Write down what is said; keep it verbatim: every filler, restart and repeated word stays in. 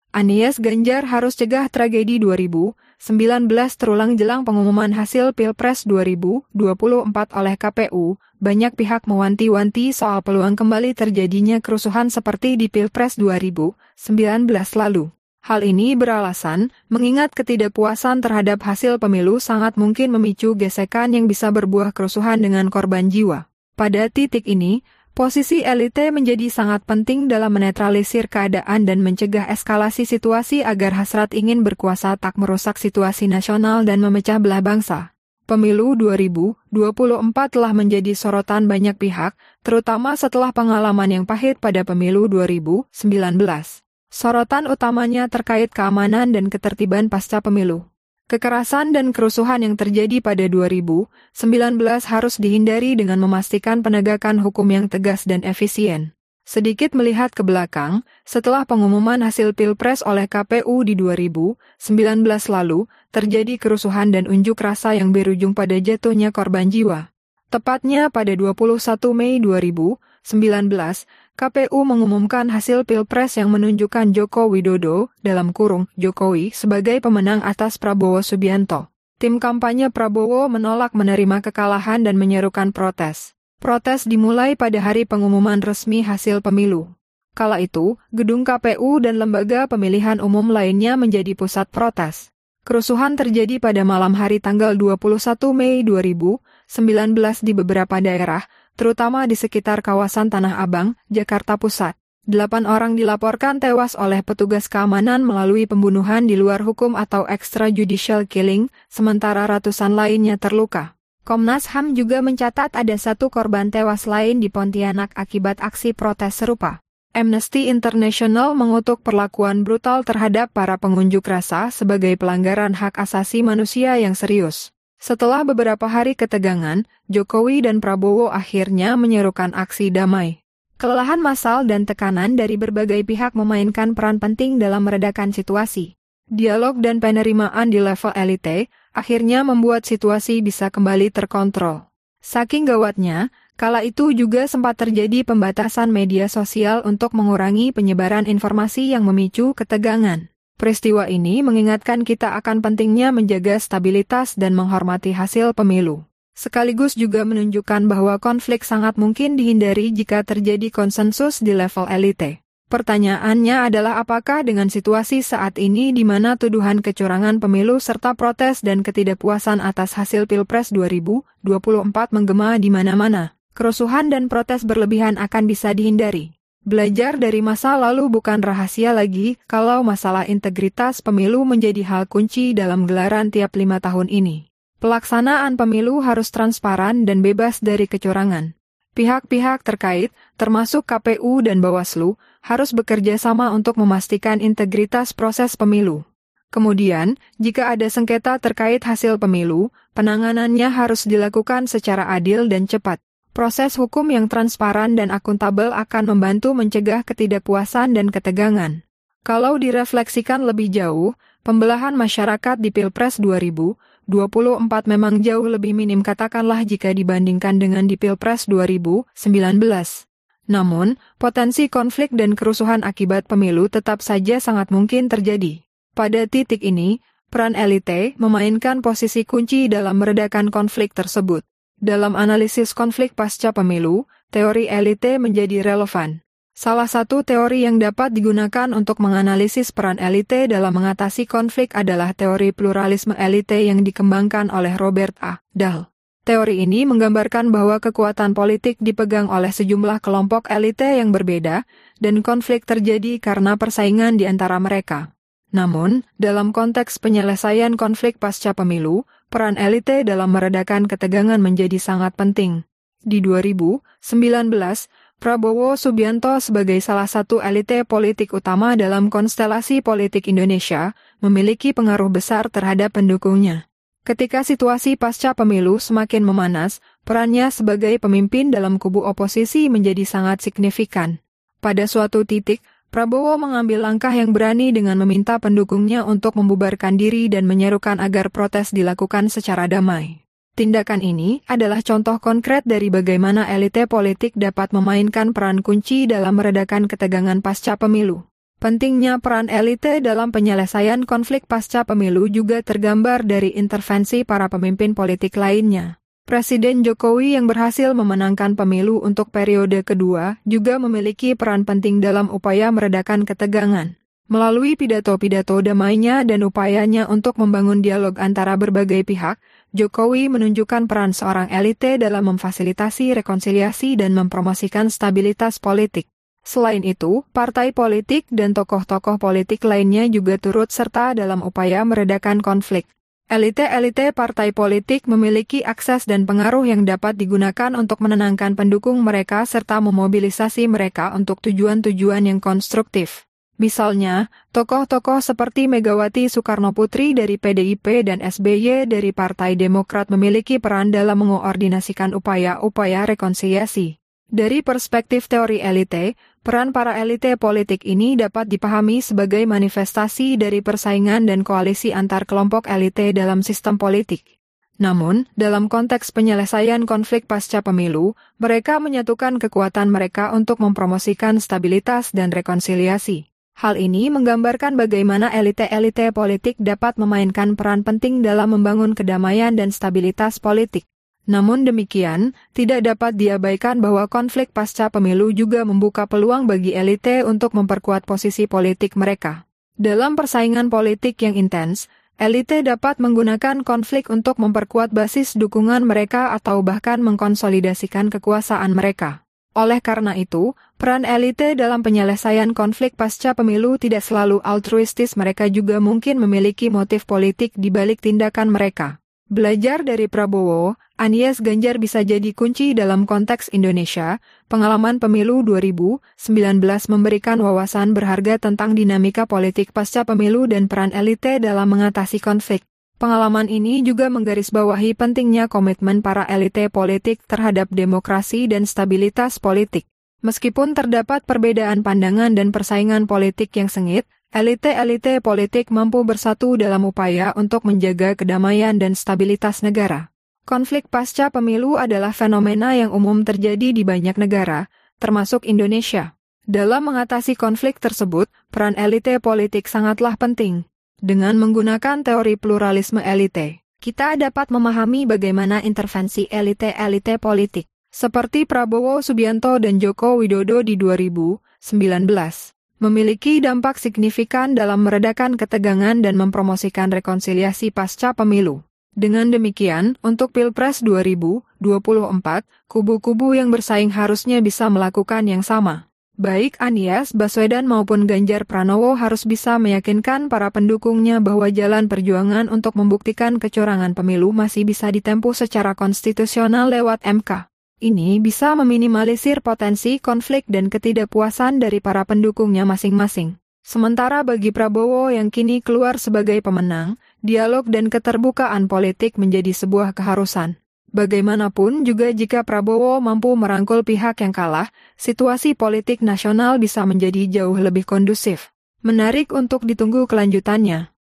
Anies Ganjar harus cegah tragedi dua ribu sembilan belas terulang jelang pengumuman hasil Pilpres dua ribu dua puluh empat oleh K P U. Banyak pihak mewanti-wanti soal peluang kembali terjadinya kerusuhan seperti di Pilpres dua ribu sembilan belas lalu. Hal ini beralasan, mengingat ketidakpuasan terhadap hasil pemilu sangat mungkin memicu gesekan yang bisa berbuah kerusuhan dengan korban jiwa. Pada titik ini, posisi elite menjadi sangat penting dalam menetralisir keadaan dan mencegah eskalasi situasi agar hasrat ingin berkuasa tak merusak situasi nasional dan memecah belah bangsa. Pemilu dua ribu dua puluh empat telah menjadi sorotan banyak pihak, terutama setelah pengalaman yang pahit pada pemilu dua ribu sembilan belas. Sorotan utamanya terkait keamanan dan ketertiban pasca pemilu. Kekerasan dan kerusuhan yang terjadi pada dua ribu sembilan belas harus dihindari dengan memastikan penegakan hukum yang tegas dan efisien. Sedikit melihat ke belakang, setelah pengumuman hasil Pilpres oleh K P U di dua ribu sembilan belas lalu, terjadi kerusuhan dan unjuk rasa yang berujung pada jatuhnya korban jiwa. Tepatnya pada dua puluh satu Mei dua ribu sembilan belas, K P U mengumumkan hasil Pilpres yang menunjukkan Joko Widodo, dalam kurung Jokowi, sebagai pemenang atas Prabowo Subianto. Tim kampanye Prabowo menolak menerima kekalahan dan menyerukan protes. Protes dimulai pada hari pengumuman resmi hasil pemilu. Kala itu, gedung K P U dan lembaga pemilihan umum lainnya menjadi pusat protes. Kerusuhan terjadi pada malam hari tanggal dua puluh satu Mei dua ribu sembilan belas di beberapa daerah, terutama di sekitar kawasan Tanah Abang, Jakarta Pusat. Delapan orang dilaporkan tewas oleh petugas keamanan melalui pembunuhan di luar hukum atau extrajudicial killing, sementara ratusan lainnya terluka. Komnas H A M juga mencatat ada satu korban tewas lain di Pontianak akibat aksi protes serupa. Amnesty International mengutuk perlakuan brutal terhadap para pengunjuk rasa sebagai pelanggaran hak asasi manusia yang serius. Setelah beberapa hari ketegangan, Jokowi dan Prabowo akhirnya menyerukan aksi damai. Kelelahan massal dan tekanan dari berbagai pihak memainkan peran penting dalam meredakan situasi. Dialog dan penerimaan di level elite akhirnya membuat situasi bisa kembali terkontrol. Saking gawatnya, kala itu juga sempat terjadi pembatasan media sosial untuk mengurangi penyebaran informasi yang memicu ketegangan. Peristiwa ini mengingatkan kita akan pentingnya menjaga stabilitas dan menghormati hasil pemilu. Sekaligus juga menunjukkan bahwa konflik sangat mungkin dihindari jika terjadi konsensus di level elite. Pertanyaannya adalah apakah dengan situasi saat ini di mana tuduhan kecurangan pemilu serta protes dan ketidakpuasan atas hasil Pilpres dua ribu dua puluh empat menggema di mana-mana, kerusuhan dan protes berlebihan akan bisa dihindari. Belajar dari masa lalu bukan rahasia lagi kalau masalah integritas pemilu menjadi hal kunci dalam gelaran tiap lima tahun ini. Pelaksanaan pemilu harus transparan dan bebas dari kecurangan. Pihak-pihak terkait, termasuk K P U dan Bawaslu, harus bekerja sama untuk memastikan integritas proses pemilu. Kemudian, jika ada sengketa terkait hasil pemilu, penanganannya harus dilakukan secara adil dan cepat. Proses hukum yang transparan dan akuntabel akan membantu mencegah ketidakpuasan dan ketegangan. Kalau direfleksikan lebih jauh, pembelahan masyarakat di Pilpres dua ribu dua puluh empat memang jauh lebih minim katakanlah jika dibandingkan dengan di Pilpres dua ribu sembilan belas. Namun, potensi konflik dan kerusuhan akibat pemilu tetap saja sangat mungkin terjadi. Pada titik ini, peran elite memainkan posisi kunci dalam meredakan konflik tersebut. Dalam analisis konflik pasca pemilu, teori elite menjadi relevan. Salah satu teori yang dapat digunakan untuk menganalisis peran elite dalam mengatasi konflik adalah teori pluralisme elite yang dikembangkan oleh Robert A. Dahl. Teori ini menggambarkan bahwa kekuatan politik dipegang oleh sejumlah kelompok elite yang berbeda, dan konflik terjadi karena persaingan di antara mereka. Namun, dalam konteks penyelesaian konflik pasca pemilu, peran elite dalam meredakan ketegangan menjadi sangat penting. Di dua ribu sembilan belas, Prabowo Subianto sebagai salah satu elite politik utama dalam konstelasi politik Indonesia, memiliki pengaruh besar terhadap pendukungnya. Ketika situasi pasca pemilu semakin memanas, perannya sebagai pemimpin dalam kubu oposisi menjadi sangat signifikan. Pada suatu titik, Prabowo mengambil langkah yang berani dengan meminta pendukungnya untuk membubarkan diri dan menyerukan agar protes dilakukan secara damai. Tindakan ini adalah contoh konkret dari bagaimana elite politik dapat memainkan peran kunci dalam meredakan ketegangan pasca pemilu. Pentingnya peran elite dalam penyelesaian konflik pasca pemilu juga tergambar dari intervensi para pemimpin politik lainnya. Presiden Jokowi yang berhasil memenangkan pemilu untuk periode kedua juga memiliki peran penting dalam upaya meredakan ketegangan. Melalui pidato-pidato damainya dan upayanya untuk membangun dialog antara berbagai pihak, Jokowi menunjukkan peran seorang elite dalam memfasilitasi rekonsiliasi dan mempromosikan stabilitas politik. Selain itu, partai politik dan tokoh-tokoh politik lainnya juga turut serta dalam upaya meredakan konflik. Elite-elite partai politik memiliki akses dan pengaruh yang dapat digunakan untuk menenangkan pendukung mereka serta memobilisasi mereka untuk tujuan-tujuan yang konstruktif. Misalnya, tokoh-tokoh seperti Megawati Soekarnoputri dari P D I P dan S B Y dari Partai Demokrat memiliki peran dalam mengoordinasikan upaya-upaya rekonsiliasi. Dari perspektif teori elite, peran para elite politik ini dapat dipahami sebagai manifestasi dari persaingan dan koalisi antar kelompok elite dalam sistem politik. Namun, dalam konteks penyelesaian konflik pasca pemilu, mereka menyatukan kekuatan mereka untuk mempromosikan stabilitas dan rekonsiliasi. Hal ini menggambarkan bagaimana elite-elite politik dapat memainkan peran penting dalam membangun kedamaian dan stabilitas politik. Namun demikian, tidak dapat diabaikan bahwa konflik pasca pemilu juga membuka peluang bagi elite untuk memperkuat posisi politik mereka. Dalam persaingan politik yang intens, elite dapat menggunakan konflik untuk memperkuat basis dukungan mereka atau bahkan mengkonsolidasikan kekuasaan mereka. Oleh karena itu, peran elite dalam penyelesaian konflik pasca pemilu tidak selalu altruistis, mereka juga mungkin memiliki motif politik di balik tindakan mereka. Belajar dari Prabowo, Anies Ganjar bisa jadi kunci dalam konteks Indonesia. Pengalaman pemilu dua ribu sembilan belas memberikan wawasan berharga tentang dinamika politik pasca pemilu dan peran elite dalam mengatasi konflik. Pengalaman ini juga menggarisbawahi pentingnya komitmen para elite politik terhadap demokrasi dan stabilitas politik. Meskipun terdapat perbedaan pandangan dan persaingan politik yang sengit, elite-elite politik mampu bersatu dalam upaya untuk menjaga kedamaian dan stabilitas negara. Konflik pasca pemilu adalah fenomena yang umum terjadi di banyak negara, termasuk Indonesia. Dalam mengatasi konflik tersebut, peran elite politik sangatlah penting. Dengan menggunakan teori pluralisme elite, kita dapat memahami bagaimana intervensi elite-elite politik, seperti Prabowo Subianto dan Joko Widodo di dua ribu sembilan belas. Memiliki dampak signifikan dalam meredakan ketegangan dan mempromosikan rekonsiliasi pasca pemilu. Dengan demikian, untuk Pilpres dua ribu dua puluh empat, kubu-kubu yang bersaing harusnya bisa melakukan yang sama. Baik Anies Baswedan maupun Ganjar Pranowo harus bisa meyakinkan para pendukungnya bahwa jalan perjuangan untuk membuktikan kecurangan pemilu masih bisa ditempuh secara konstitusional lewat M K. Ini bisa meminimalisir potensi konflik dan ketidakpuasan dari para pendukungnya masing-masing. Sementara bagi Prabowo yang kini keluar sebagai pemenang, dialog dan keterbukaan politik menjadi sebuah keharusan. Bagaimanapun juga jika Prabowo mampu merangkul pihak yang kalah, situasi politik nasional bisa menjadi jauh lebih kondusif. Menarik untuk ditunggu kelanjutannya.